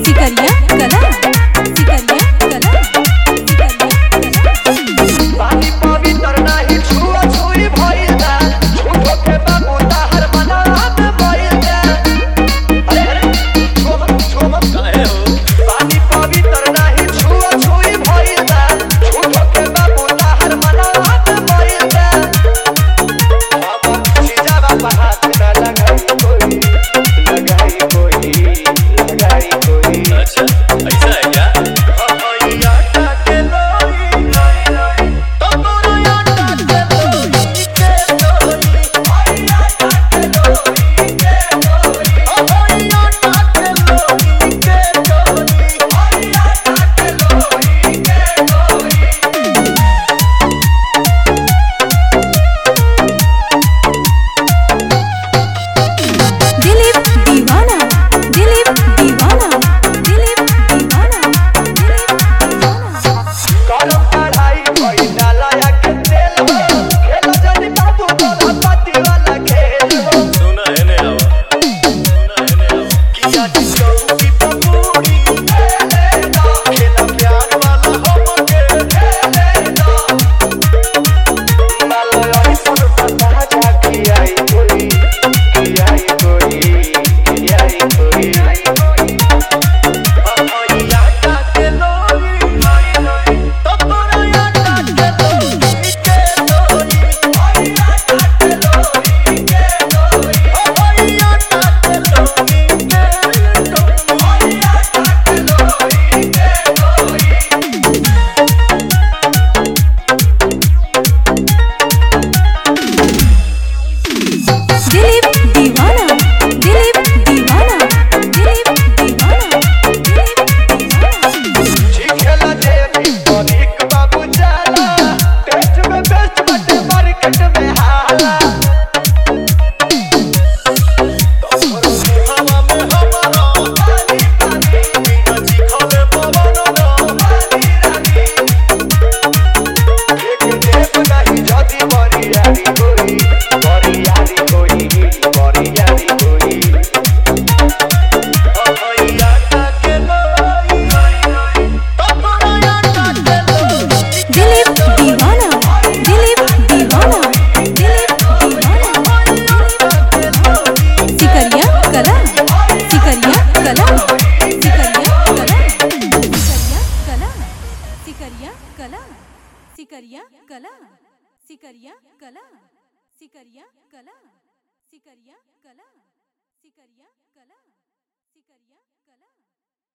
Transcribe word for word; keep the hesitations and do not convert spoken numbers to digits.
सिकरिया कला सिकरिया कला पानी पवित्र नाही छुआ छुई भइल जा झूठो के बाबू ताहर मना में भइल जा अरे अरे छोम छोम काहे हो पानी पवित्र नाही छुआ छुई भइल जा झूठो के बाबू ताहर मना में भइल जा अब सीधा बाबा हाथ ना लगाई कोई लगाई कोई लगाई कोई अच्छा ऐसा है क्या सिकरिया कला सिकरिया कला सिकरिया कला सिकरिया कला सिकरिया कला सिकरिया कला सिकरिया कला।